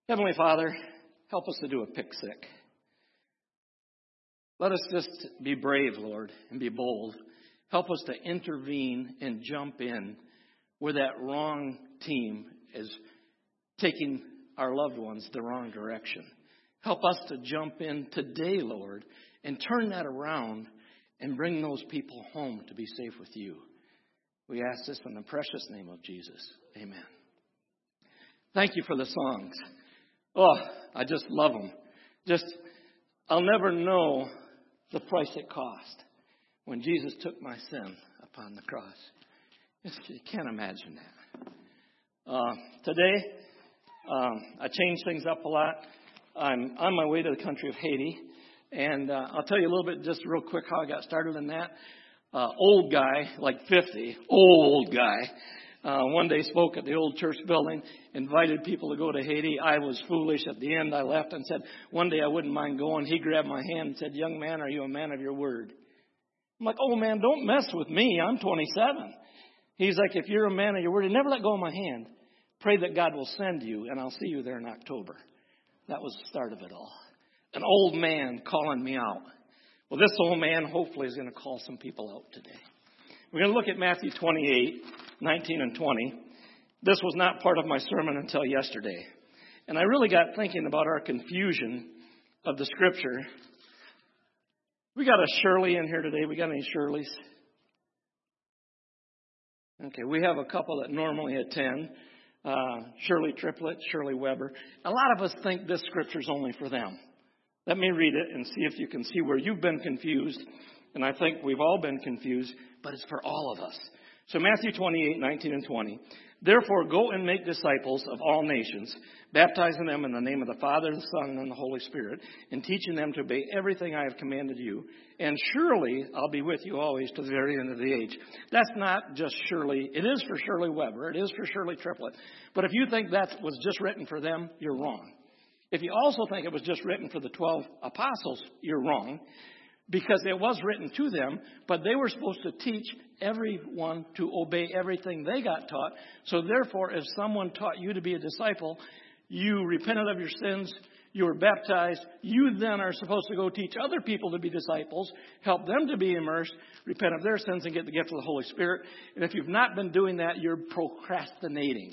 Heavenly Father, help us to do a pick sick. Let us just be brave, Lord, and be bold. Help us to intervene and jump in where that wrong team is taking our loved ones the wrong direction. Help us to jump in today, Lord, and turn that around and bring those people home to be safe with you. We ask this in the precious name of Jesus. Amen. Thank you for the songs. Oh, I just love them. I'll never know the price it cost when Jesus took my sin upon the cross. You can't imagine that. Today, I changed things up a lot. I'm on my way to the country of Haiti, and I'll tell you a little bit, just real quick, how I got started in that. Old guy, like 50, old guy, one day spoke at the old church building, invited people to go to Haiti. I was foolish. At the end, I left and said, one day I wouldn't mind going. He grabbed my hand and said, young man, are you a man of your word? I'm like, oh, man, don't mess with me. I'm 27. He's like, if you're a man of your word, and never let go of my hand. Pray that God will send you, and I'll see you there in October. That was the start of it all. An old man calling me out. Well, this old man hopefully is going to call some people out today. We're going to look at Matthew 28, 19 and 20. This was not part of my sermon until yesterday. And I really got thinking about our confusion of the Scripture. We got a Shirley in here today. We got any Shirleys? Okay, we have a couple that normally attend. Shirley Triplett, Shirley Weber. A lot of us think this Scripture's only for them. Let me read it and see if you can see where you've been confused. And I think we've all been confused, but it's for all of us. So Matthew 28, 19 and 20. Therefore, go and make disciples of all nations, baptizing them in the name of the Father, the Son, and the Holy Spirit, and teaching them to obey everything I have commanded you. And surely I'll be with you always to the very end of the age. That's not just Shirley. It is for Shirley Weber. It is for Shirley Triplett. But if you think that was just written for them, you're wrong. If you also think it was just written for the 12 apostles, you're wrong. Because it was written to them, but they were supposed to teach everyone to obey everything they got taught. So therefore, if someone taught you to be a disciple, you repented of your sins, you were baptized, you then are supposed to go teach other people to be disciples, help them to be immersed, repent of their sins, and get the gift of the Holy Spirit. And if you've not been doing that, you're procrastinating.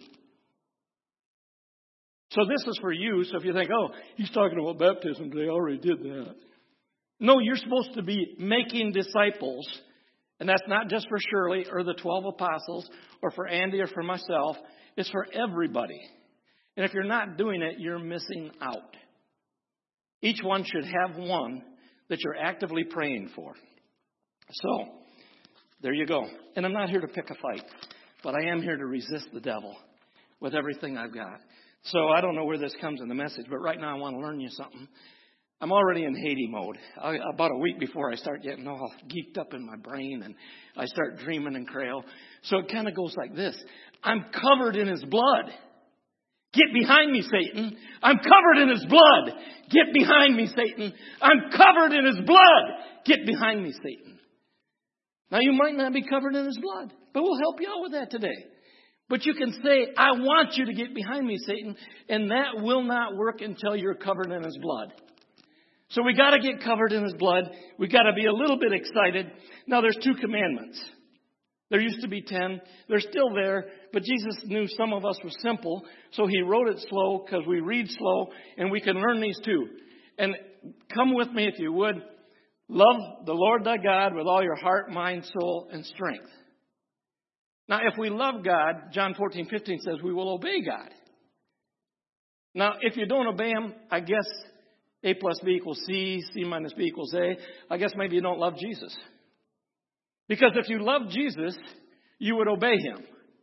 So this is for you. So if you think, oh, he's talking about baptism, they already did that. No, you're supposed to be making disciples. And that's not just for Shirley or the 12 apostles or for Andy or for myself. It's for everybody. And if you're not doing it, you're missing out. Each one should have one that you're actively praying for. So, there you go. And I'm not here to pick a fight, but I am here to resist the devil with everything I've got. So I don't know where this comes in the message, but right now I want to learn you something. I'm already in Haiti mode. About a week before I start getting all geeked up in my brain and I start dreaming in Creole. So it kind of goes like this. I'm covered in his blood. Get behind me, Satan. I'm covered in his blood. Get behind me, Satan. I'm covered in his blood. Get behind me, Satan. Now you might not be covered in his blood, but we'll help you out with that today. But you can say, I want you to get behind me, Satan. And that will not work until you're covered in his blood. So we got to get covered in his blood. We got to be a little bit excited. Now there's 2 commandments. There used to be 10. They're still there. But Jesus knew some of us were simple. So he wrote it slow because we read slow and we can learn these too. And come with me if you would. Love the Lord thy God with all your heart, mind, soul, and strength. Now if we love God, John 14:15 says we will obey God. Now if you don't obey him, I guess A plus B equals C, C minus B equals A. I guess maybe you don't love Jesus. Because if you love Jesus, you would obey him.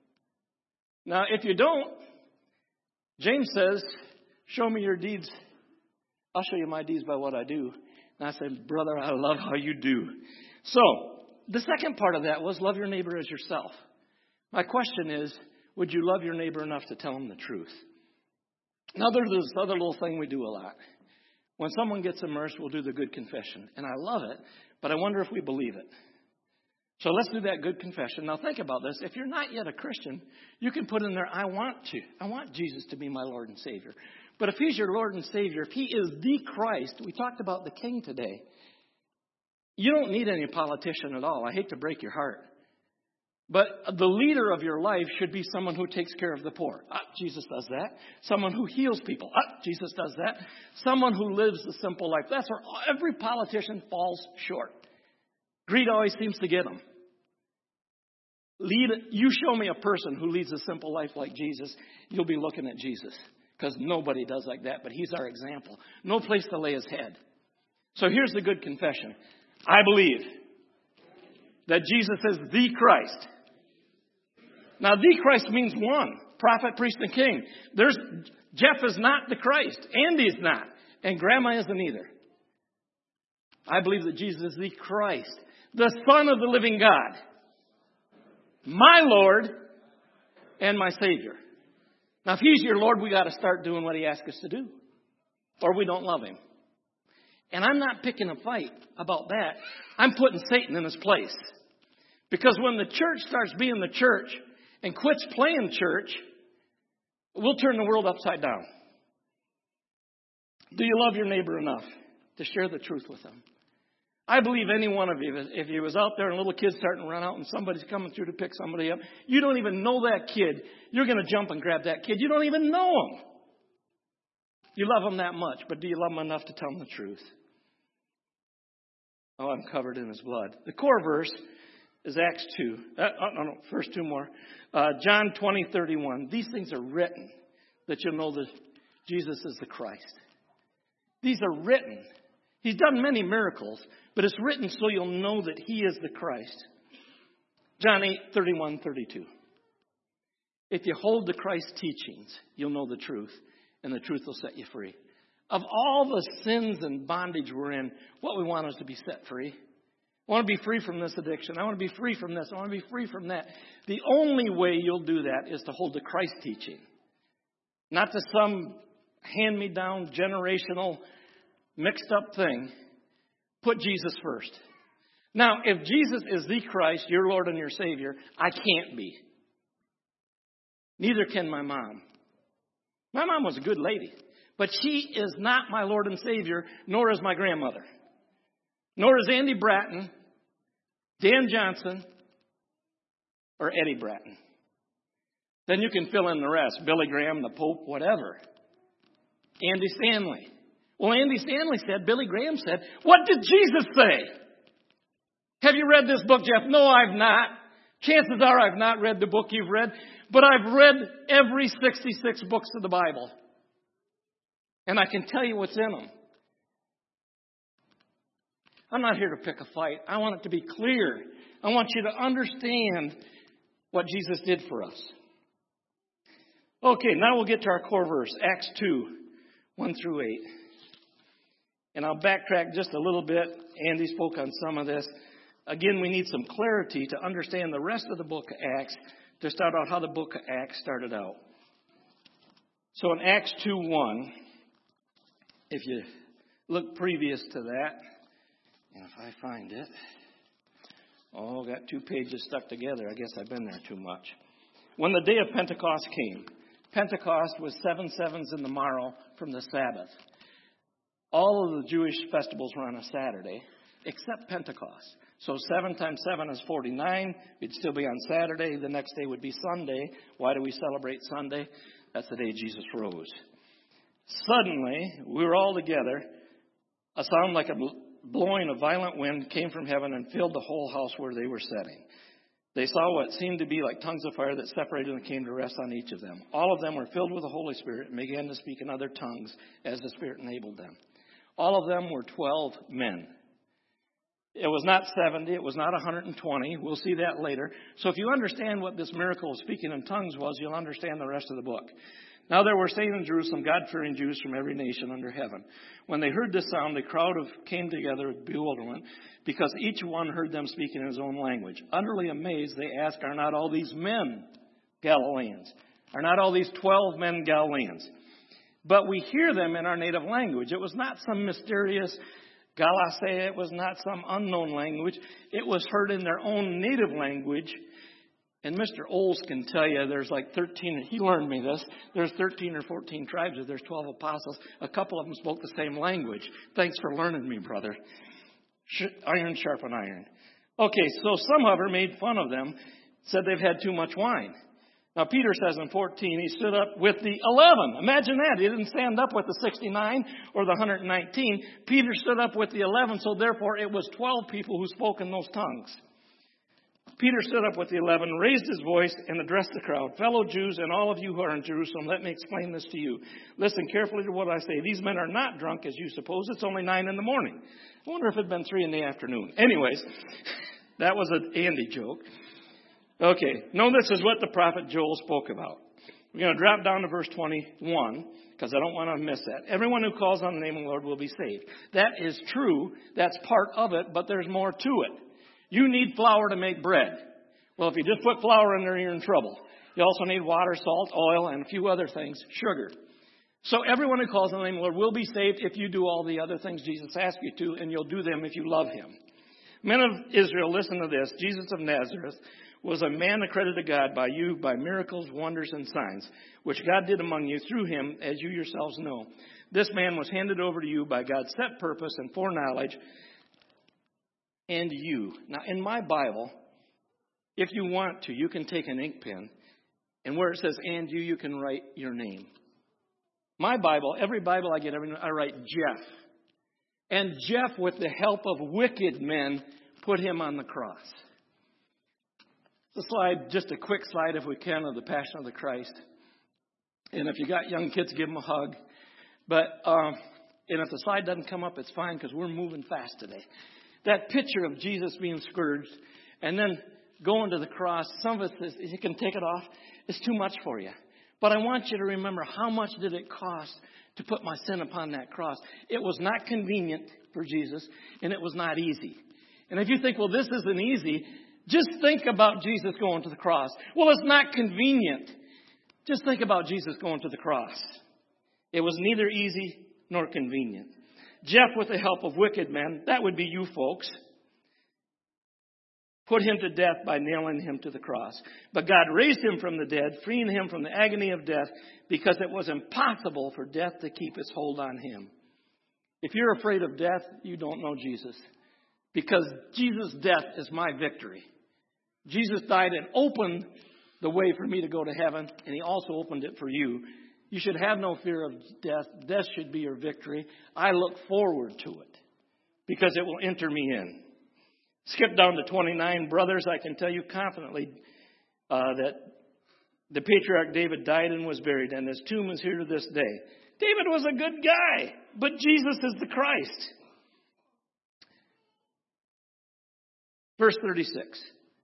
Now, if you don't, James says, show me your deeds. I'll show you my deeds by what I do. And I said, brother, I love how you do. So, the second part of that was love your neighbor as yourself. My question is, would you love your neighbor enough to tell him the truth? Now, there's this other little thing we do a lot. When someone gets immersed, we'll do the good confession. And I love it, but I wonder if we believe it. So let's do that good confession. Now think about this. If you're not yet a Christian, you can put in there, I want Jesus to be my Lord and Savior. But if He's your Lord and Savior, if He is the Christ, we talked about the King today, you don't need any politician at all. I hate to break your heart. But the leader of your life should be someone who takes care of the poor. Jesus does that. Someone who heals people. Jesus does that. Someone who lives the simple life. That's where every politician falls short. Greed always seems to get them. You show me a person who leads a simple life like Jesus, you'll be looking at Jesus. Because nobody does like that, but He's our example. No place to lay His head. So here's the good confession. I believe that Jesus is the Christ. Now, the Christ means one. Prophet, priest, and king. Jeff is not the Christ. Andy's not. And Grandma isn't either. I believe that Jesus is the Christ. The Son of the living God. My Lord and my Savior. Now, if He's your Lord, we got to start doing what He asks us to do. Or we don't love Him. And I'm not picking a fight about that. I'm putting Satan in his place. Because when the church starts being the church and quits playing church, we'll turn the world upside down. Do you love your neighbor enough to share the truth with them? I believe any one of you, if you was out there and a little kid's starting to run out and somebody's coming through to pick somebody up, you don't even know that kid. You're going to jump and grab that kid. You don't even know him. You love them that much, but do you love them enough to tell them the truth? Oh, I'm covered in His blood. The core verse is Acts 2. First two more. John 20:31. These things are written that you'll know that Jesus is the Christ. These are written. He's done many miracles, but it's written so you'll know that He is the Christ. John 8:31-32. If you hold to Christ's teachings, you'll know the truth, and the truth will set you free. Of all the sins and bondage we're in, what we want is to be set free. I want to be free from this addiction. I want to be free from this. I want to be free from that. The only way you'll do that is to hold to Christ's teaching. Not to some hand-me-down, generational, mixed-up thing. Put Jesus first. Now, if Jesus is the Christ, your Lord and your Savior, I can't be. Neither can my mom. My mom was a good lady. But she is not my Lord and Savior, nor is my grandmother. Nor is Andy Bratton, Dan Johnson, or Eddie Bratton. Then you can fill in the rest. Billy Graham, the Pope, whatever. Andy Stanley. Well, Andy Stanley said, Billy Graham said, what did Jesus say? Have you read this book, Jeff? No, I've not. Chances are I've not read the book you've read. But I've read every 66 books of the Bible. And I can tell you what's in them. I'm not here to pick a fight. I want it to be clear. I want you to understand what Jesus did for us. Okay, now we'll get to our core verse, Acts 2:1-8. And I'll backtrack just a little bit. Andy spoke on some of this. Again, we need some clarity to understand the rest of the book of Acts, to start out how the book of Acts started out. So in Acts 2:1, if you look previous to that, and if I find it, got 2 pages stuck together. I guess I've been there too much. When the day of Pentecost came, Pentecost was 7 sevens in the morrow from the Sabbath. All of the Jewish festivals were on a Saturday, except Pentecost. So 7 times 7 is 49. It'd still be on Saturday. The next day would be Sunday. Why do we celebrate Sunday? That's the day Jesus rose. Suddenly, we were all together. A sound like a blowing of violent wind came from heaven and filled the whole house where they were sitting. They saw what seemed to be like tongues of fire that separated and came to rest on each of them. All of them were filled with the Holy Spirit and began to speak in other tongues as the Spirit enabled them. All of them were 12 men. It was not 70. It was not 120. We'll see that later. So if you understand what this miracle of speaking in tongues was, you'll understand the rest of the book. Now there were staying in Jerusalem God-fearing Jews from every nation under heaven. When they heard this sound, the crowd came together with bewilderment, because each one heard them speaking in his own language. Utterly amazed, they asked, are not all these men Galileans? Are not all these 12 men Galileans? But we hear them in our native language. It was not some mysterious Galatia. It was not some unknown language. It was heard in their own native language. And Mr. Oles can tell you there's like 13, he learned me this, there's 13 or 14 tribes, there's 12 apostles. A couple of them spoke the same language. Thanks for learning me, brother. Iron sharpen iron. Okay, so some, however, made fun of them, said they've had too much wine. Now, Peter says in 14, he stood up with the 11. Imagine that. He didn't stand up with the 69 or the 119. Peter stood up with the 11, so therefore it was 12 people who spoke in those tongues. Peter stood up with the 11, raised his voice, and addressed the crowd. Fellow Jews and all of you who are in Jerusalem, let me explain this to you. Listen carefully to what I say. These men are not drunk, as you suppose. It's only 9 in the morning. I wonder if it had been 3 in the afternoon. Anyways, that was an Andy joke. Okay, no, this is what the prophet Joel spoke about. We're going to drop down to verse 21, because I don't want to miss that. Everyone who calls on the name of the Lord will be saved. That is true. That's part of it, but there's more to it. You need flour to make bread. Well, if you just put flour in there, you're in trouble. You also need water, salt, oil, and a few other things, sugar. So everyone who calls on the name of the Lord will be saved if you do all the other things Jesus asked you to, and you'll do them if you love him. Men of Israel, listen to this. Jesus of Nazareth was a man accredited to God by you by miracles, wonders, and signs, which God did among you through him, as you yourselves know. This man was handed over to you by God's set purpose and foreknowledge, and you. Now, in my Bible, if you want to, you can take an ink pen, and where it says and you can write your name. My Bible, every Bible I get, I write Jeff. And Jeff, with the help of wicked men, put him on the cross. The slide, just a quick slide if we can, of the Passion of the Christ. And if you got young kids, give them a hug. But, and if the slide doesn't come up, it's fine because we're moving fast today. That picture of Jesus being scourged and then going to the cross, some of us, you can take it off, it's too much for you. But I want you to remember, how much did it cost to put my sin upon that cross? It was not convenient for Jesus, and it was not easy. And if you think, well, this isn't easy, just think about Jesus going to the cross. Well, it's not convenient. Just think about Jesus going to the cross. It was neither easy nor convenient. Jeff, with the help of wicked men, that would be you folks, put him to death by nailing him to the cross. But God raised him from the dead, freeing him from the agony of death, because it was impossible for death to keep its hold on him. If you're afraid of death, you don't know Jesus. Because Jesus' death is my victory. Jesus died and opened the way for me to go to heaven, and he also opened it for you. You should have no fear of death. Death should be your victory. I look forward to it because it will enter me in. Skip down to 29. Brothers, I can tell you confidently that the patriarch David died and was buried, and his tomb is here to this day. David was a good guy, but Jesus is the Christ. Verse 36.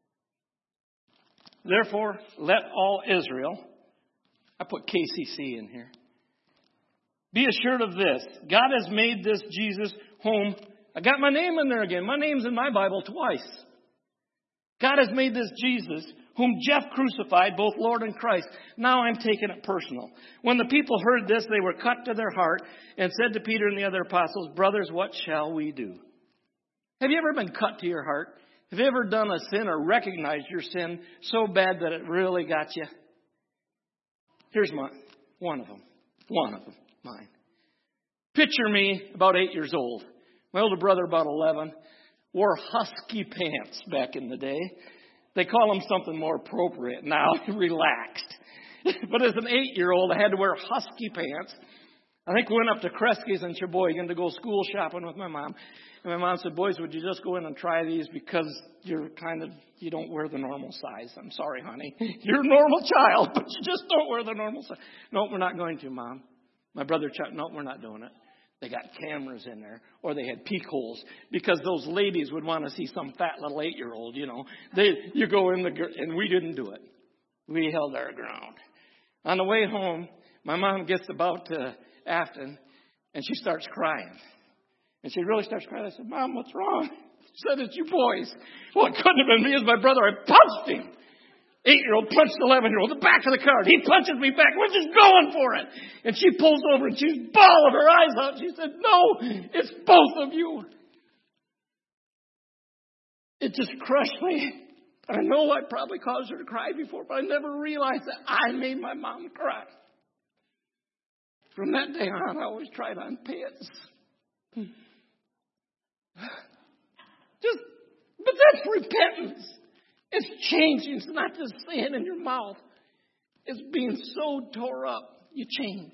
Therefore, let all Israel, I put KCC in here, be assured of this. God has made this Jesus whom, I got my name in there again. My name's in my Bible twice. God has made this Jesus whom Jeff crucified, both Lord and Christ. Now I'm taking it personal. When the people heard this, they were cut to their heart and said to Peter and the other apostles, brothers, what shall we do? Have you ever been cut to your heart? Have you ever done a sin or recognized your sin so bad that it really got you? Here's one of them, mine. Picture me about 8 years old. My older brother about 11 wore husky pants back in the day. They call them something more appropriate now, relaxed. But as an 8-year-old, I had to wear husky pants. I think we went up to Kresge's in Sheboygan to go school shopping with my mom. And my mom said, boys, would you just go in and try these because you don't wear the normal size. I'm sorry, honey. You're a normal child, but you just don't wear the normal size. No, we're not going to, Mom. My brother Chuck, no, we're not doing it. They got cameras in there, or they had peek holes, because those ladies would want to see some fat little 8-year-old, you know. You go in and we didn't do it. We held our ground. On the way home, my mom gets about to Afton, and she starts crying. And she really starts crying. I said, Mom, what's wrong? She said, it's you boys. Well, it couldn't have been me. It was my brother. I punched him. 8-year-old punched 11-year-old. The back of the car. He punches me back. We're just going for it. And she pulls over and she's bawling her eyes out. She said, no, it's both of you. It just crushed me. I know I probably caused her to cry before, but I never realized that I made my mom cry. From that day on, I always tried on pants. But that's repentance. It's changing. It's not just saying in your mouth. It's being so tore up, you change.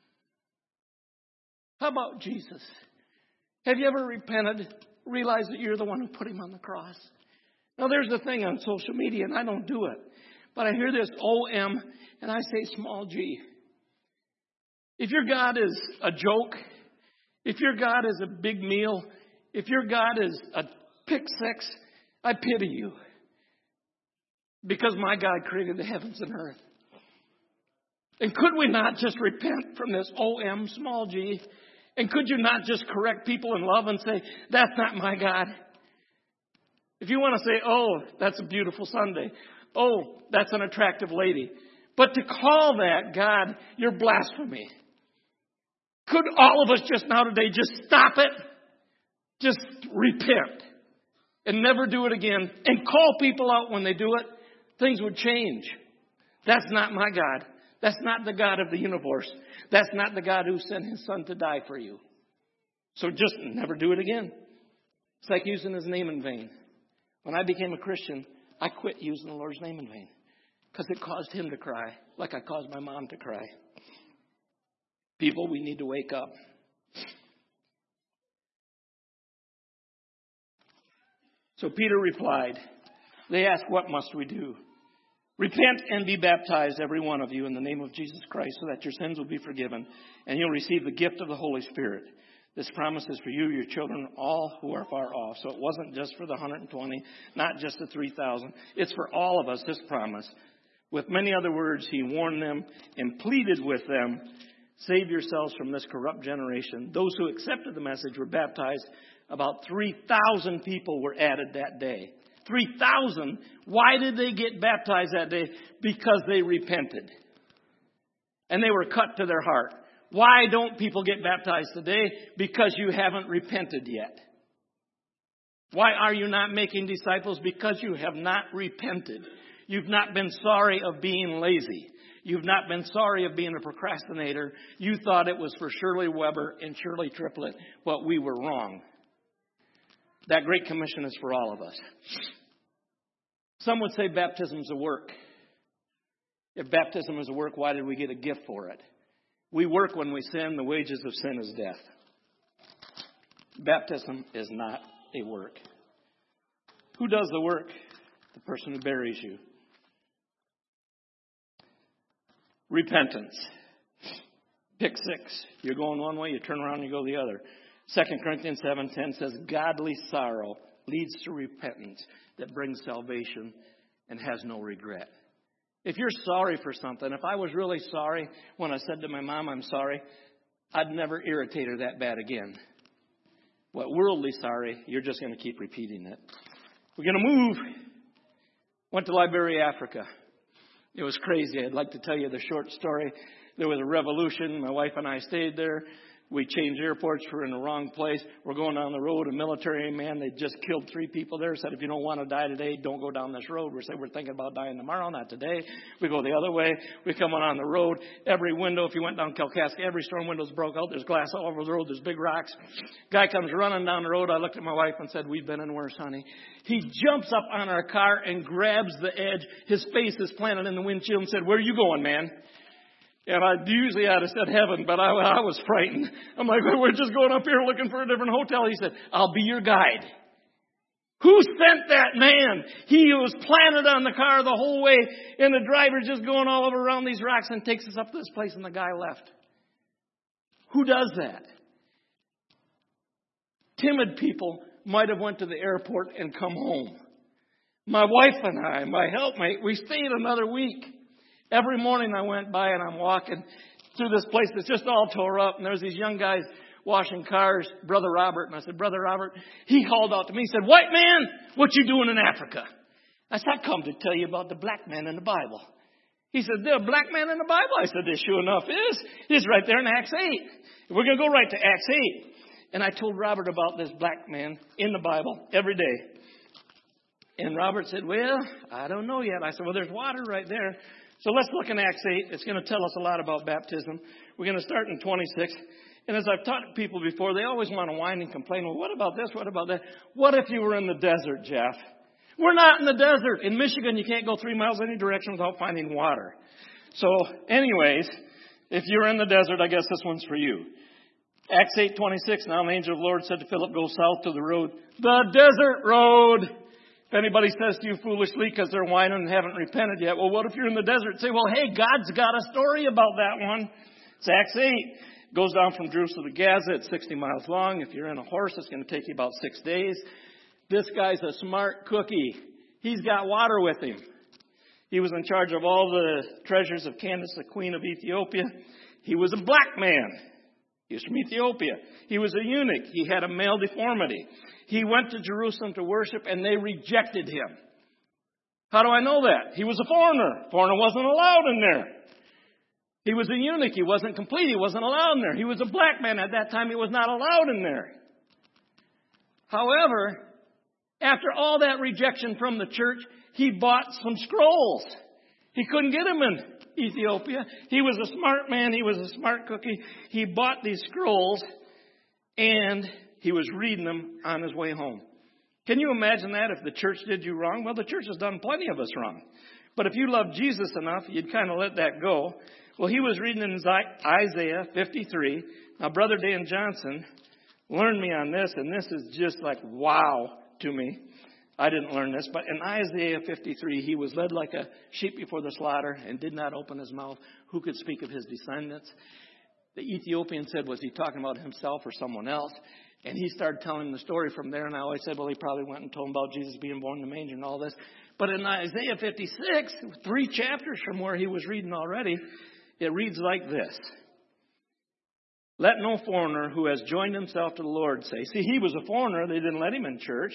How about Jesus? Have you ever repented, realized that you're the one who put him on the cross? Now, there's a thing on social media, and I don't do it. But I hear this OM, and I say small g. If your God is a joke, if your God is a big meal, if your God is a pick six, I pity you. Because my God created the heavens and earth. And could we not just repent from this OM, small g? And could you not just correct people in love and say, that's not my God? If you want to say, oh, that's a beautiful Sunday. Oh, that's an attractive lady. But to call that God, you're blasphemy. Could all of us just now today just stop it? Just repent. And never do it again. And call people out when they do it. Things would change. That's not my God. That's not the God of the universe. That's not the God who sent his son to die for you. So just never do it again. It's like using his name in vain. When I became a Christian, I quit using the Lord's name in vain. Because it caused him to cry, like I caused my mom to cry. People, we need to wake up. So Peter replied. They asked, what must we do? Repent and be baptized, every one of you, in the name of Jesus Christ, so that your sins will be forgiven, and you'll receive the gift of the Holy Spirit. This promise is for you, your children, all who are far off. So it wasn't just for the 120, not just the 3,000. It's for all of us, this promise. With many other words, he warned them and pleaded with them, save yourselves from this corrupt generation. Those who accepted the message were baptized. About 3,000 people were added that day. 3,000. Why did they get baptized that day? Because they repented. And they were cut to their heart. Why don't people get baptized today? Because you haven't repented yet. Why are you not making disciples? Because you have not repented. You've not been sorry of being lazy. You've not been sorry of being a procrastinator. You thought it was for Shirley Weber and Shirley Triplett, but we were wrong. That Great Commission is for all of us. Some would say baptism is a work. If baptism is a work, why did we get a gift for it? We work when we sin. The wages of sin is death. Baptism is not a work. Who does the work? The person who buries you. Repentance. Pick six. You're going one way, you turn around and you go the other. 2 Corinthians 7:10 says, godly sorrow leads to repentance that brings salvation and has no regret. If you're sorry for something, if I was really sorry when I said to my mom, I'm sorry, I'd never irritate her that bad again. But worldly sorry, you're just going to keep repeating it. We're going to move. Went to Liberia, Africa. It was crazy. I'd like to tell you the short story. There was a revolution. My wife and I stayed there. We changed airports. We're in the wrong place. We're going down the road. A military man, they just killed 3 people there. Said, if you don't want to die today, don't go down this road. We said, we're thinking about dying tomorrow, not today. We go the other way. We come on the road. Every window, if you went down Kalkaska, every storm window's broke out. There's glass all over the road. There's big rocks. Guy comes running down the road. I looked at my wife and said, we've been in worse, honey. He jumps up on our car and grabs the edge. His face is planted in the windshield and said, where are you going, man? And usually I'd have said heaven, but I was frightened. I'm like, we're just going up here looking for a different hotel. He said, I'll be your guide. Who sent that man? He was planted on the car the whole way, and the driver's just going all over around these rocks and takes us up to this place, and the guy left. Who does that? Timid people might have went to the airport and come home. My wife and I, my helpmate, we stayed another week. Every morning I went by and I'm walking through this place that's just all tore up. And there's these young guys washing cars, Brother Robert. And I said, Brother Robert, he called out to me. He said, white man, what you doing in Africa? I said, I come to tell you about the black man in the Bible. He said, there's a black man in the Bible? I said, there sure enough is. He's right there in Acts 8. We're going to go right to Acts 8. And I told Robert about this black man in the Bible every day. And Robert said, well, I don't know yet. I said, well, there's water right there. So let's look in Acts 8. It's going to tell us a lot about baptism. We're going to start in 26. And as I've taught people before, they always want to whine and complain. Well, what about this? What about that? What if you were in the desert, Jeff? We're not in the desert. In Michigan, you can't go 3 miles any direction without finding water. So anyways, if you're in the desert, I guess this one's for you. Acts 8:26. Now an angel of the Lord said to Philip, go south to the road, the desert road. If anybody says to you foolishly because they're whining and haven't repented yet, well, what if you're in the desert? Say, well, hey, God's got a story about that one. It's Acts 8. Goes down from Jerusalem to Gaza. It's 60 miles long. If you're in a horse, it's going to take you about 6 days. This guy's a smart cookie. He's got water with him. He was in charge of all the treasures of Candace, the queen of Ethiopia. He was a black man. He was from Ethiopia. He was a eunuch. He had a male deformity. He went to Jerusalem to worship, and they rejected him. How do I know that? He was a foreigner. Foreigner wasn't allowed in there. He was a eunuch. He wasn't complete. He wasn't allowed in there. He was a black man. At that time, he was not allowed in there. However, after all that rejection from the church, he bought some scrolls. He couldn't get them in Ethiopia. He was a smart man. He was a smart cookie. He bought these scrolls, and he was reading them on his way home. Can you imagine that if the church did you wrong? Well, the church has done plenty of us wrong. But if you love Jesus enough, you'd kind of let that go. Well, he was reading in Isaiah 53. Now, Brother Dan Johnson learned me on this, and this is just like wow to me. I didn't learn this, but in Isaiah 53, he was led like a sheep before the slaughter and did not open his mouth. Who could speak of his descendants? The Ethiopian said, was he talking about himself or someone else? And he started telling the story from there. And I always said, well, he probably went and told him about Jesus being born in the manger and all this. But in Isaiah 56, 3 chapters from where he was reading already, it reads like this. Let no foreigner who has joined himself to the Lord say. See, he was a foreigner. They didn't let him in church.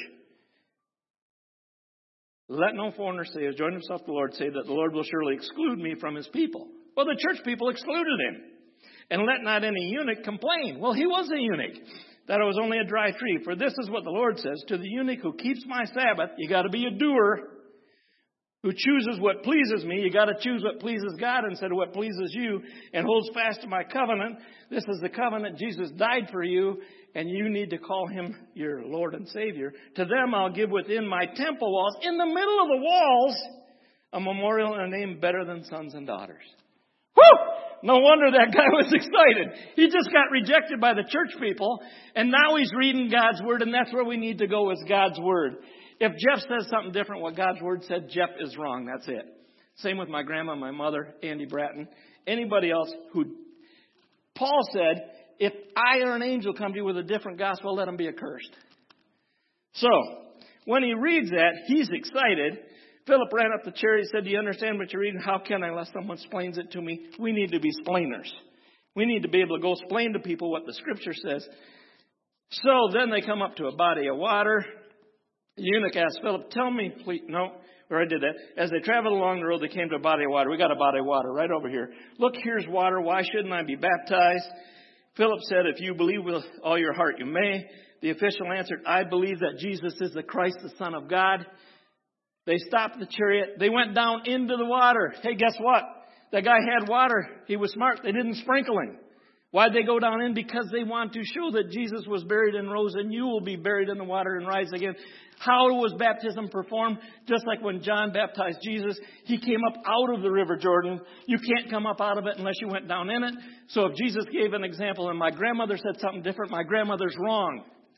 Let no foreigner say, who has joined himself to the Lord, say that the Lord will surely exclude me from his people. Well, the church people excluded him. And let not any eunuch complain. Well, he was a eunuch. That it was only a dry tree. For this is what the Lord says, to the eunuch who keeps my Sabbath, you got to be a doer. Who chooses what pleases me, you got to choose what pleases God instead of what pleases you, and holds fast to my covenant. This is the covenant. Jesus died for you, and you need to call him your Lord and Savior. To them I'll give within my temple walls, in the middle of the walls, a memorial and a name better than sons and daughters. Whew! No wonder that guy was excited. He just got rejected by the church people, and now he's reading God's Word, and that's where we need to go, is God's Word. If Jeff says something different what God's Word said, Jeff is wrong. That's it. Same with my grandma, my mother, Andy Bratton. Anybody else who... Paul said, if I or an angel come to you with a different gospel, let him be accursed. So, when he reads that, he's excited. Philip ran up the chair. He said, do you understand what you're reading? How can I unless someone explains it to me? We need to be splainers. We need to be able to go explain to people what the Scripture says. So then they come up to a body of water. The eunuch asked Philip, tell me, please. No, or I did that. As they traveled along the road, they came to a body of water. We got a body of water right over here. Look, here's water. Why shouldn't I be baptized? Philip said, if you believe with all your heart, you may. The official answered, I believe that Jesus is the Christ, the Son of God. They stopped the chariot. They went down into the water. Hey, guess what? That guy had water. He was smart. They didn't sprinkle him. Why'd they go down in? Because they want to show that Jesus was buried and rose, and you will be buried in the water and rise again. How was baptism performed? Just like when John baptized Jesus, he came up out of the river Jordan. You can't come up out of it unless you went down in it. So if Jesus gave an example and my grandmother said something different, my grandmother's wrong.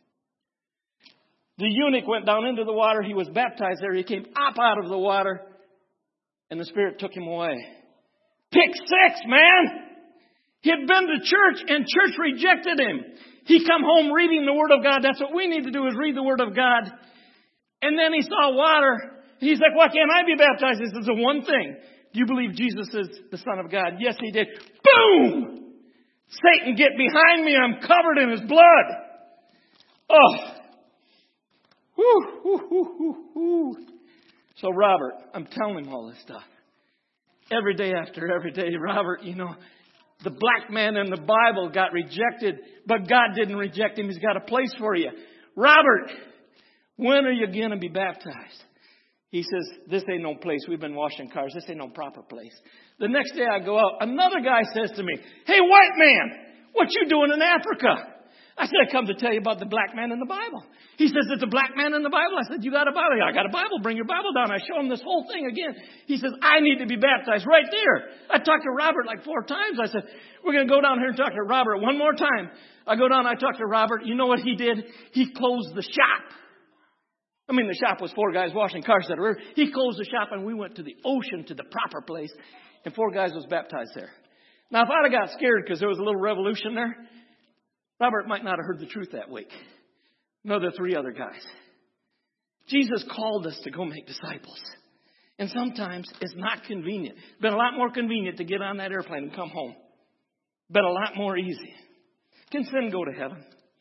The eunuch went down into the water. He was baptized there. He came up out of the water, and the Spirit took him away. Pick 6, man! He had been to church, and church rejected him. He come home reading the Word of God. That's what we need to do, is read the Word of God. And then he saw water. He's like, why can't I be baptized? He says, the one thing. Do you believe Jesus is the Son of God? Yes, he did. Boom! Satan, get behind me. I'm covered in his blood. Oh. Whew, whew, whew, whew, whew. So Robert, I'm telling him all this stuff. Every day after every day, Robert, you know, the black man in the Bible got rejected, but God didn't reject him. He's got a place for you. Robert, when are you going to be baptized? He says, this ain't no place. We've been washing cars. This ain't no proper place. The next day I go out. Another guy says to me, hey, white man, what you doing in Africa? I said, I come to tell you about the black man in the Bible. He says, it's a black man in the Bible? I said, you got a Bible? I got a Bible. Bring your Bible down. I show him this whole thing again. He says, I need to be baptized right there. I talked to Robert like 4 times. I said, we're going to go down here and talk to Robert one more time. I go down, I talk to Robert. You know what he did? He closed the shop. I mean, the shop was 4 guys washing cars at the river. He closed the shop and we went to the ocean, to the proper place, and 4 guys was baptized there. Now, if I'd have got scared because there was a little revolution there, Robert might not have heard the truth that week. No, the 3 other guys. Jesus called us to go make disciples. And sometimes it's not convenient. It's been a lot more convenient to get on that airplane and come home. Been a lot more easy. Can sin go to heaven?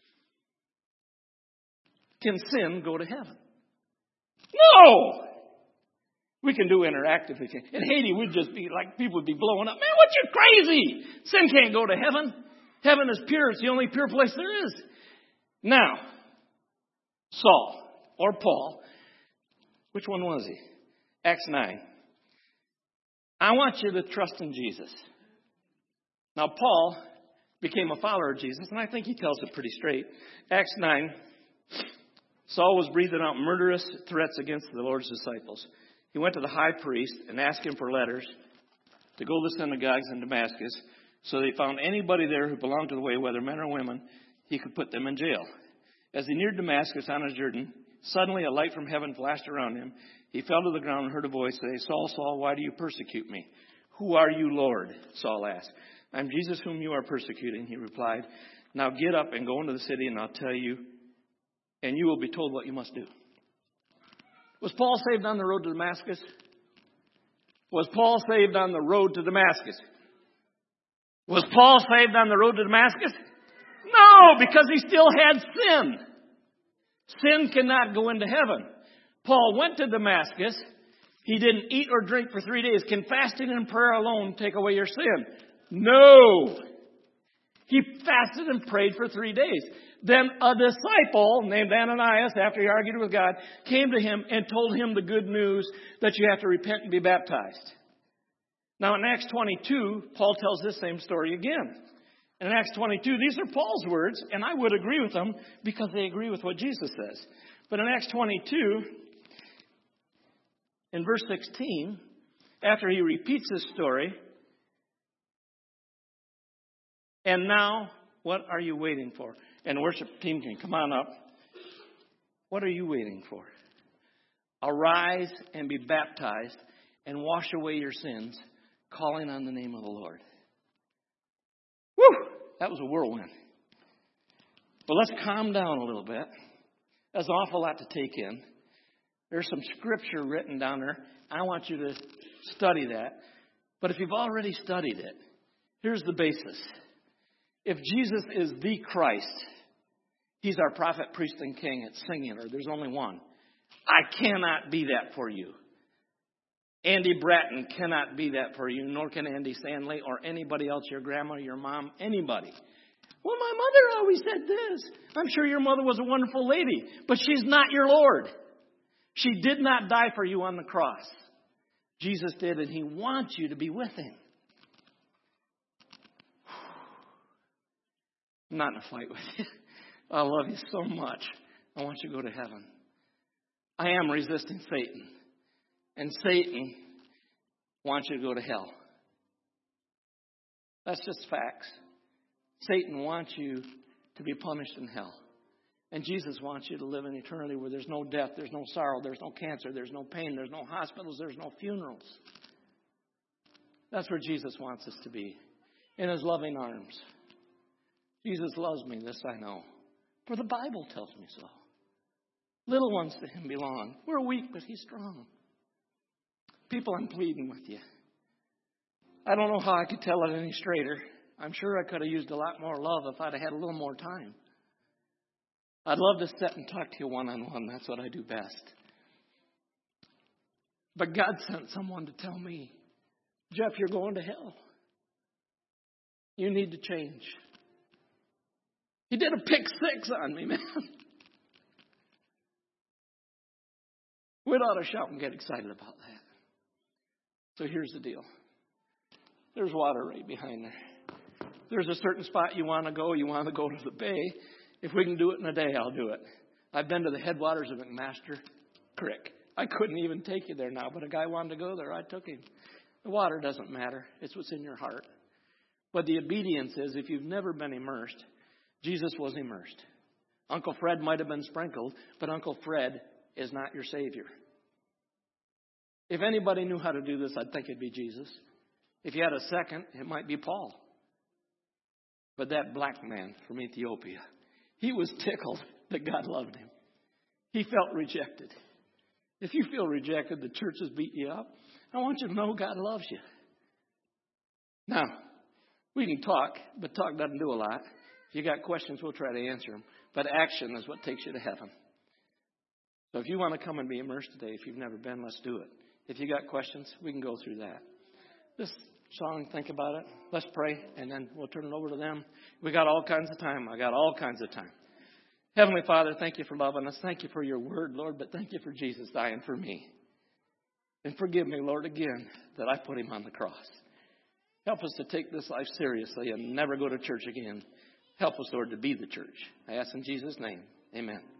Can sin go to heaven? No! We can do interactive. In Haiti, we'd just be like, people would be blowing up. Man, what, you're crazy! Sin can't go to heaven. Heaven is pure. It's the only pure place there is. Now, Saul or Paul, which one was he? Acts 9. I want you to trust in Jesus. Now, Paul became a follower of Jesus, and I think he tells it pretty straight. Acts 9, Saul was breathing out murderous threats against the Lord's disciples. He went to the high priest and asked him for letters to go to the synagogues in Damascus, so they found anybody there who belonged to the way, whether men or women, he could put them in jail. As he neared Damascus on his journey, suddenly a light from heaven flashed around him. He fell to the ground and heard a voice say, Saul, Saul, why do you persecute me? Who are you, Lord? Saul asked. I'm Jesus whom you are persecuting, he replied. Now get up and go into the city and I'll tell you, and you will be told what you must do. Was Paul saved on the road to Damascus? Was Paul saved on the road to Damascus? Was Paul saved on the road to Damascus? No, because he still had sin. Sin cannot go into heaven. Paul went to Damascus. He didn't eat or drink for 3 days. Can fasting and prayer alone take away your sin? No. He fasted and prayed for 3 days. Then a disciple named Ananias, after he argued with God, came to him and told him the good news that you have to repent and be baptized. Now in Acts 22, Paul tells this same story again. In Acts 22, these are Paul's words, and I would agree with them because they agree with what Jesus says. But in Acts 22, in verse 16, after he repeats this story, and now, what are you waiting for? And the worship team can come on up. What are you waiting for? Arise and be baptized and wash away your sins, calling on the name of the Lord. Whew! That was a whirlwind. But let's calm down a little bit. That's an awful lot to take in. There's some scripture written down there. I want you to study that. But if you've already studied it, here's the basis. If Jesus is the Christ, he's our prophet, priest, and king. It's singular. There's only one. I cannot be that for you. Andy Bratton cannot be that for you, nor can Andy Stanley or anybody else, your grandma, your mom, anybody. Well, my mother always said this. I'm sure your mother was a wonderful lady, but she's not your Lord. She did not die for you on the cross. Jesus did, and he wants you to be with him. I'm not in a fight with you. I love you so much. I want you to go to heaven. I am resisting Satan. And Satan wants you to go to hell. That's just facts. Satan wants you to be punished in hell. And Jesus wants you to live in eternity where there's no death, there's no sorrow, there's no cancer, there's no pain, there's no hospitals, there's no funerals. That's where Jesus wants us to be. In his loving arms. Jesus loves me, this I know. For the Bible tells me so. Little ones to him belong. We're weak, but he's strong. People, I'm pleading with you. I don't know how I could tell it any straighter. I'm sure I could have used a lot more love if I'd have had a little more time. I'd love to sit and talk to you one-on-one. That's what I do best. But God sent someone to tell me, Jeff, you're going to hell. You need to change. He did a pick 6 on me, man. We'd ought to shout and get excited about that. So here's the deal. There's water right behind there. There's a certain spot you want to go. You want to go to the bay. If we can do it in a day, I'll do it. I've been to the headwaters of McMaster Creek. I couldn't even take you there now, but a guy wanted to go there. I took him. The water doesn't matter. It's what's in your heart. But the obedience is, if you've never been immersed, Jesus was immersed. Uncle Fred might have been sprinkled, but Uncle Fred is not your Savior. If anybody knew how to do this, I'd think it'd be Jesus. If you had a second, it might be Paul. But that black man from Ethiopia, he was tickled that God loved him. He felt rejected. If you feel rejected, the church has beat you up. I want you to know God loves you. Now, we can talk, but talk doesn't do a lot. If you got questions, we'll try to answer them. But action is what takes you to heaven. So if you want to come and be immersed today, if you've never been, let's do it. If you got questions, we can go through that. This song, think about it. Let's pray, and then we'll turn it over to them. We got all kinds of time. I got all kinds of time. Heavenly Father, thank you for loving us. Thank you for your word, Lord, but thank you for Jesus dying for me. And forgive me, Lord, again, that I put him on the cross. Help us to take this life seriously and never go to church again. Help us, Lord, to be the church. I ask in Jesus' name. Amen.